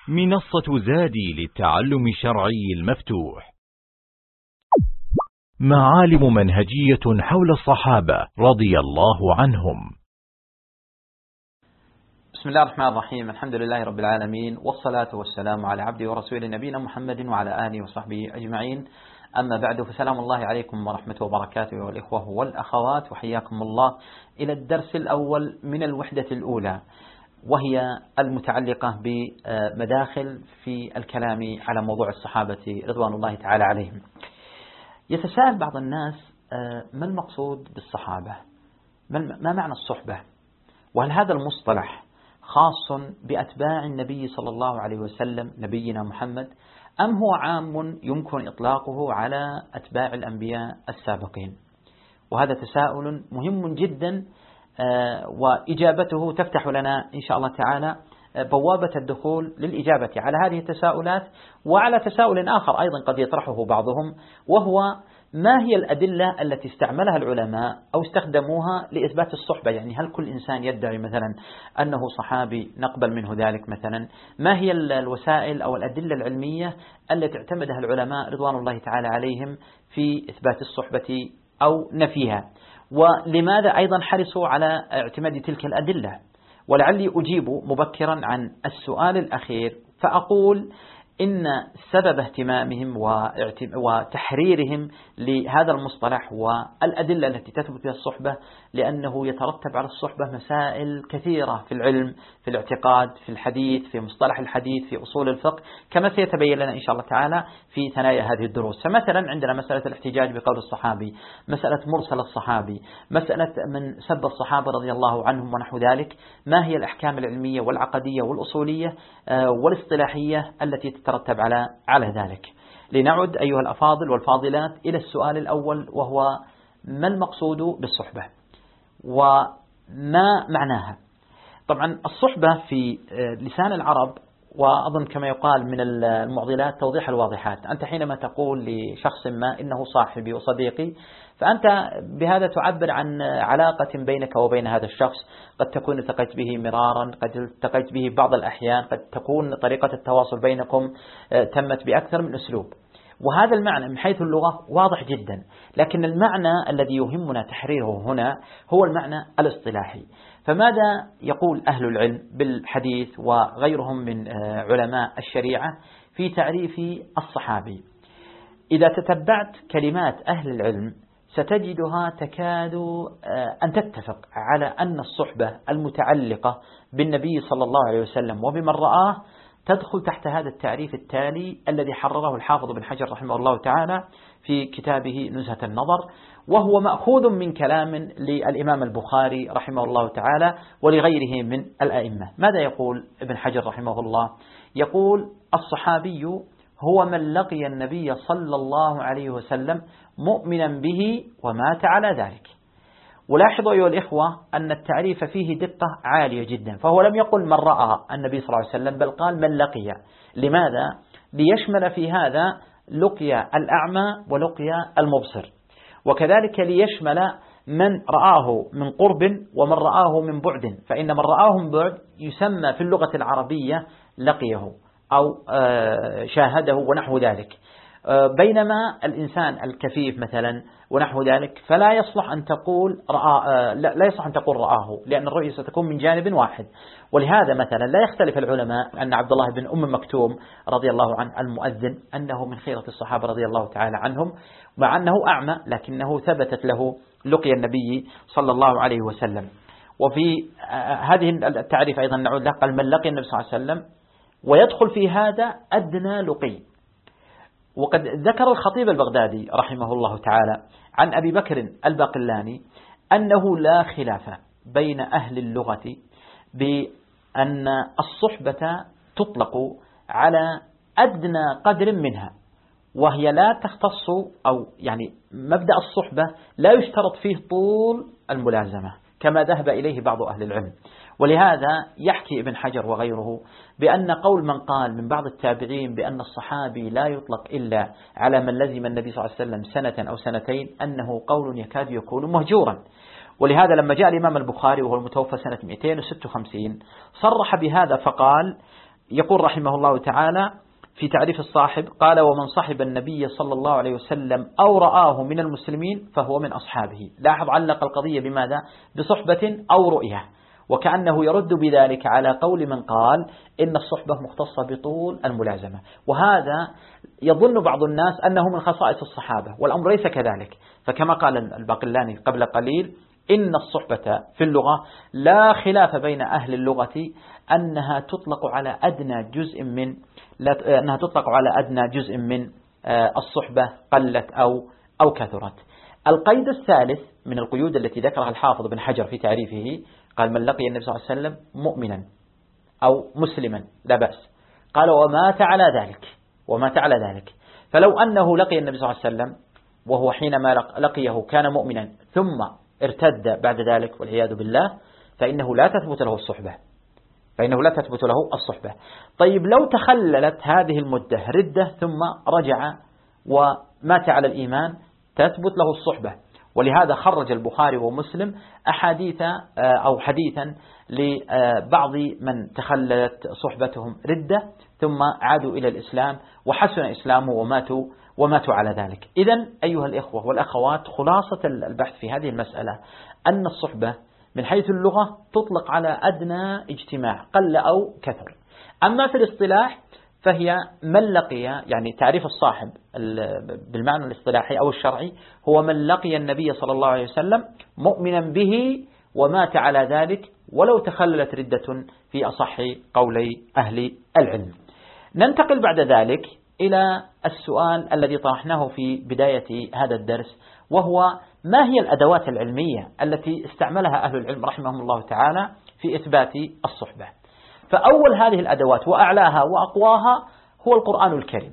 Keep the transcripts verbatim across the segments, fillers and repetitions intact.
منصة زادي للتعلم الشرعي المفتوح. معالم منهجية حول الصحابة رضي الله عنهم. بسم الله الرحمن الرحيم. الحمد لله رب العالمين، والصلاة والسلام على عبده ورسوله نبينا محمد وعلى آله وصحبه أجمعين. أما بعد، فسلام الله عليكم ورحمته وبركاته والإخوة والأخوات، وحياكم الله إلى الدرس الأول من الوحدة الأولى، وهي المتعلقة بمداخل في الكلام على موضوع الصحابة رضوان الله تعالى عليهم. يتساءل بعض الناس ما المقصود بالصحابة؟ ما معنى الصحبة؟ وهل هذا المصطلح خاص بأتباع النبي صلى الله عليه وسلم نبينا محمد، أم هو عام يمكن إطلاقه على أتباع الأنبياء السابقين؟ وهذا تساؤل مهم جدا، وإجابته تفتح لنا إن شاء الله تعالى بوابة الدخول للإجابة على هذه التساؤلات، وعلى تساؤل آخر أيضا قد يطرحه بعضهم، وهو ما هي الأدلة التي استعملها العلماء أو استخدموها لإثبات الصحبة؟ يعني هل كل إنسان يدعي مثلا أنه صحابي نقبل منه ذلك مثلا؟ ما هي الوسائل أو الأدلة العلمية التي اعتمدها العلماء رضوان الله تعالى عليهم في إثبات الصحبة أو نفيها؟ ولماذا أيضا حرصوا على اعتماد تلك الأدلة؟ ولعلي أجيب مبكرا عن السؤال الأخير فأقول إن سبب اهتمامهم وتحريرهم لهذا المصطلح والأدلة التي تثبت بها الصحبة لأنه يترتب على الصحبة مسائل كثيرة في العلم، في الاعتقاد، في الحديث، في مصطلح الحديث، في أصول الفقه، كما سيتبين لنا إن شاء الله تعالى في ثنايا هذه الدروس. فمثلا عندنا مسألة الاحتجاج بقول الصحابي، مسألة مرسل الصحابي، مسألة من سب الصحابة رضي الله عنهم ونحو ذلك. ما هي الأحكام العلمية والعقدية والأصولية والاصطلاحية التي تترتب على على ذلك؟ لنعد أيها الأفاضل والفاضلات إلى السؤال الأول، وهو ما المقصود بالصحبة وما معناها؟ طبعا الصحبة في لسان العرب، وأظن كما يقال من المعضلات توضيح الواضحات. أنت حينما تقول لشخص ما إنه صاحبي وصديقي، فأنت بهذا تعبر عن علاقة بينك وبين هذا الشخص، قد تكون التقيت به مرارا، قد التقيت به بعض الأحيان، قد تكون طريقة التواصل بينكم تمت بأكثر من أسلوب. وهذا المعنى من حيث اللغة واضح جدا، لكن المعنى الذي يهمنا تحريره هنا هو المعنى الاصطلاحي. فماذا يقول أهل العلم بالحديث وغيرهم من علماء الشريعة في تعريف الصحابي؟ إذا تتبعت كلمات أهل العلم ستجدها تكاد أن تتفق على أن الصحبة المتعلقة بالنبي صلى الله عليه وسلم وبمن رآه تدخل تحت هذا التعريف التالي الذي حرره الحافظ بن حجر رحمه الله تعالى في كتابه نزهة النظر، وهو مأخوذ من كلام للإمام البخاري رحمه الله تعالى ولغيره من الأئمة. ماذا يقول ابن حجر رحمه الله؟ يقول: الصحابي هو من لقي النبي صلى الله عليه وسلم مؤمنا به ومات على ذلك. ولاحظوا أيها الإخوة أن التعريف فيه دقة عالية جدا، فهو لم يقل من رأى النبي صلى الله عليه وسلم، بل قال من لقي. لماذا؟ ليشمل في هذا لقي الأعمى ولقي المبصر، وكذلك ليشمل من رآه من قرب ومن رآه من بعد، فإن من رآه من بعد يسمى في اللغة العربية لقيه أو شاهده ونحو ذلك. بينما الإنسان الكفيف مثلا ونحو ذلك فلا يصلح أن تقول رأى، لا يصلح أن تقول رآه، لأن الرؤية ستكون من جانب واحد. ولهذا مثلا لا يختلف العلماء أن عبد الله بن أم مكتوم رضي الله عنه المؤذن أنه من خيرة الصحابة رضي الله تعالى عنهم، مع أنه أعمى لكنه ثبتت له لقي النبي صلى الله عليه وسلم. وفي هذه التعريف أيضا نعود له، قال من لقي النبي صلى الله عليه وسلم، ويدخل في هذا أدنى لقي. وقد ذكر الخطيب البغدادي رحمه الله تعالى عن أبي بكر الباقلاني أنه لا خلاف بين أهل اللغة بأن الصحبة تطلق على أدنى قدر منها، وهي لا تختص، أو يعني مبدأ الصحبة لا يشترط فيه طول الملازمة كما ذهب إليه بعض أهل العلم. ولهذا يحكي ابن حجر وغيره بأن قول من قال من بعض التابعين بأن الصحابي لا يطلق إلا على من لزم النبي صلى الله عليه وسلم سنة أو سنتين أنه قول يكاد يكون مهجورا. ولهذا لما جاء الإمام البخاري وهو المتوفى سنة مئتين وستة وخمسين صرح بهذا فقال: يقول رحمه الله تعالى في تعريف الصاحب قال: ومن صحب النبي صلى الله عليه وسلم أو رآه من المسلمين فهو من أصحابه. لاحظ علق القضية بماذا؟ بصحبة أو رؤية، وكأنه يرد بذلك على قول من قال إن الصحبة مختصة بطول الملازمة، وهذا يظن بعض الناس أنه من خصائص الصحابة، والأمر ليس كذلك. فكما قال الباقلاني قبل قليل: إن الصحبة في اللغة لا خلاف بين أهل اللغة أنها تطلق على أدنى جزء من أنها تطلق على أدنى جزء من الصحبة قلت أو أو كثرت. القيد الثالث من القيود التي ذكرها الحافظ بن حجر في تعريفه قال: من لقي النبي صلى الله عليه وسلم مؤمنا أو مسلما لا بأس. قال: ومات على ذلك ومات على ذلك فلو أنه لقي النبي صلى الله عليه وسلم وهو حينما لقيه كان مؤمنا ثم ارتد بعد ذلك والعياذ بالله، فإنه لا تثبت له الصحبة فإنه لا تثبت له الصحبة. طيب لو تخللت هذه المدة ردة ثم رجع ومات على الإيمان تثبت له الصحبة. ولهذا خرج البخاري ومسلم أحاديث أو حديثا لبعض من تخللت صحبتهم ردة ثم عادوا إلى الإسلام وحسن إسلامه وماتوا وماتوا على ذلك. إذن أيها الإخوة والأخوات، خلاصة البحث في هذه المسألة أن الصحبة من حيث اللغة تطلق على أدنى اجتماع قل أو كثر. أما في الاصطلاح فهي من لقي، يعني تعريف الصاحب بالمعنى الاصطلاحي أو الشرعي هو من لقي النبي صلى الله عليه وسلم مؤمنا به ومات على ذلك ولو تخللت ردة في أصح قولي أهل العلم. ننتقل بعد ذلك إلى السؤال الذي طرحناه في بداية هذا الدرس، وهو: ما هي الأدوات العلمية التي استعملها أهل العلم رحمهم الله تعالى في إثبات الصحبة؟ فأول هذه الأدوات وأعلاها وأقواها هو القرآن الكريم،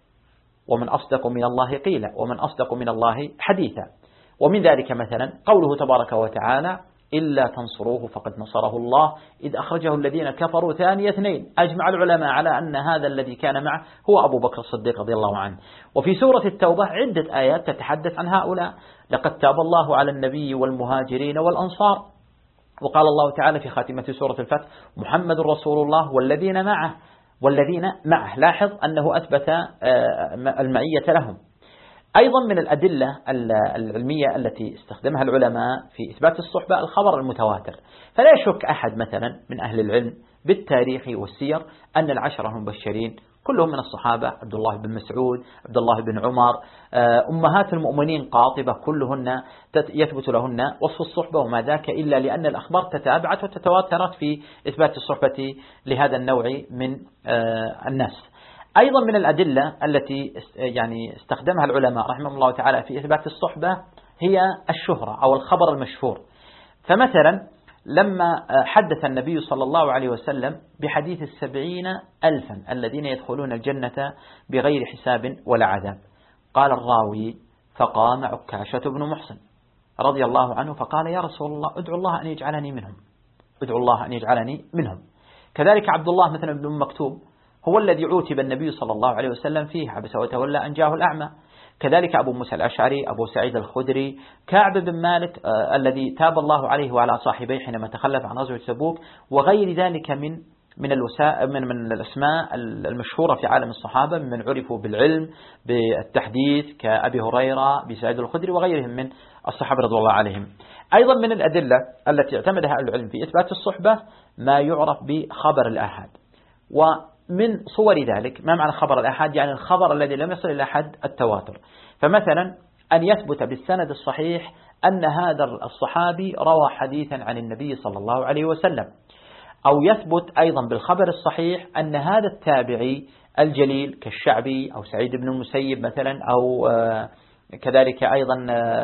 ومن أصدق من الله قيلا ومن أصدق من الله حديثا. ومن ذلك مثلا قوله تبارك وتعالى: إلا تنصروه فقد نصره الله إذ أخرجه الذين كفروا ثاني اثنين. أجمع العلماء على أن هذا الذي كان معه هو أبو بكر الصديق رضي الله عنه. وفي سورة التوبة عدة آيات تتحدث عن هؤلاء: لقد تاب الله على النبي والمهاجرين والأنصار. وقال الله تعالى في خاتمة سورة الفتح: محمد رسول الله والذين معه والذين معه. لاحظ أنه أثبت المعية لهم. أيضا من الأدلة العلمية التي استخدمها العلماء في إثبات الصحبة الخبر المتواتر. فلا يشك أحد مثلا من أهل العلم بالتاريخ والسير أن العشرة المبشرين كلهم من الصحابة: عبد الله بن مسعود، عبد الله بن عمر، أمهات المؤمنين قاطبة، كلهن يثبت لهن وصف الصحبة، وما ذاك إلا لأن الأخبار تتابعت وتتواترت في إثبات الصحبة لهذا النوع من الناس. أيضا من الأدلة التي يعني استخدمها العلماء رحمهم الله تعالى في إثبات الصحبة هي الشهرة أو الخبر المشهور. فمثلا لما حدث النبي صلى الله عليه وسلم بحديث السبعين ألفا الذين يدخلون الجنة بغير حساب ولا عذاب، قال الراوي: فقام عكاشة بن محصن رضي الله عنه فقال: يا رسول الله ادعو الله أن يجعلني منهم ادعو الله أن يجعلني منهم. كذلك عبد الله مثلا بن مكتوم هو الذي عوتب النبي صلى الله عليه وسلم فيه: عبس وتولى أن جاءه الأعمى. كذلك أبو موسى الأشعري، أبو سعيد الخدري، كعب بن مالك آه الذي تاب الله عليه وعلى صاحبيه حينما تخلف عن غزوة تبوك، وغير ذلك من من الوسائل من من الأسماء المشهورة في عالم الصحابة من عرفوا بالعلم بالتحديث كأبي هريرة، أبي سعيد الخدري وغيرهم من الصحابة رضي الله عليهم. أيضا من الأدلة التي اعتمدها أهل العلم في إثبات الصحبة ما يعرف بخبر الآحاد. ومن صور ذلك ما معنى خبر الآحاد؟ يعني الخبر الذي لم يصل إلى حد التواتر. فمثلا أن يثبت بالسند الصحيح أن هذا الصحابي روى حديثا عن النبي صلى الله عليه وسلم، أو يثبت أيضا بالخبر الصحيح أن هذا التابعي الجليل كالشعبي أو سعيد بن المسيب مثلا، أو كذلك أيضا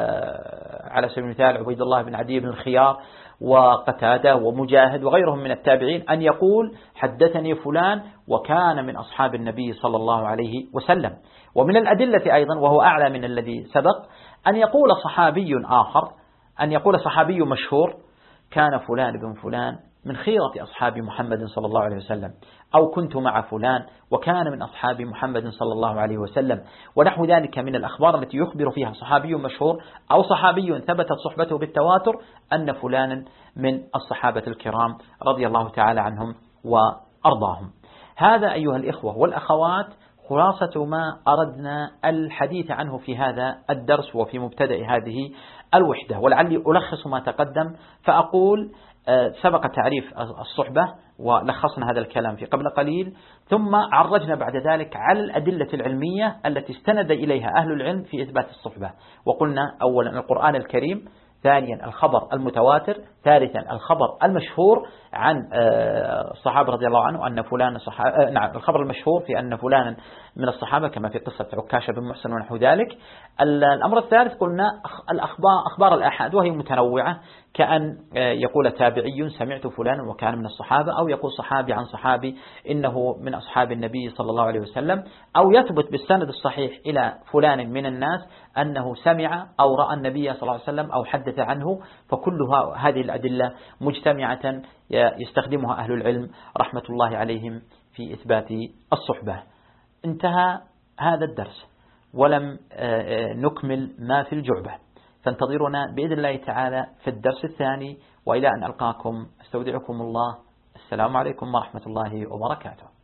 على سبيل المثال عبيد الله بن عدي بن الخيار وقتادة ومجاهد وغيرهم من التابعين، أن يقول: حدثني فلان وكان من أصحاب النبي صلى الله عليه وسلم. ومن الأدلة أيضا وهو أعلى من الذي سبق أن يقول صحابي آخر، أن يقول صحابي مشهور: كان فلان بن فلان من خيرة أصحاب محمد صلى الله عليه وسلم، أو كنت مع فلان وكان من أصحاب محمد صلى الله عليه وسلم، ونحو ذلك من الأخبار التي يخبر فيها صحابي مشهور أو صحابي ثبتت صحبته بالتواتر أن فلانا من الصحابة الكرام رضي الله تعالى عنهم وأرضاهم. هذا أيها الإخوة والأخوات خلاصة ما أردنا الحديث عنه في هذا الدرس وفي مبتدأ هذه الوحدة. ولعلي ألخص ما تقدم فأقول سبق تعريف الصحبة ولخصنا هذا الكلام في قبل قليل، ثم عرجنا بعد ذلك على الأدلة العلمية التي استند إليها أهل العلم في إثبات الصحبة، وقلنا أولا القرآن الكريم، ثانيا الخبر المتواتر، ثالثا الخبر المشهور عن الصحابة رضي الله عنه أن فلان صحابة، نعم الخبر المشهور في أن فلانا من الصحابة كما في قصة عكاشة بن محسن ونحو ذلك. الأمر الثالث قلنا الأخبار أخبار الآحاد وهي متنوعة، كأن يقول تابعي سمعت فلانا وكان من الصحابة، أو يقول صحابي عن صحابي إنه من أصحاب النبي صلى الله عليه وسلم، أو يثبت بالسند الصحيح إلى فلان من الناس أنه سمع أو رأى النبي صلى الله عليه وسلم أو حدث عنه. فكلها هذه الأدلة مجتمعة يستخدمها أهل العلم رحمة الله عليهم في إثبات الصحبة. انتهى هذا الدرس ولم نكمل ما في الجعبة، فانتظرونا بإذن الله تعالى في الدرس الثاني، وإلى أن ألقاكم استودعكم الله. السلام عليكم ورحمة الله وبركاته.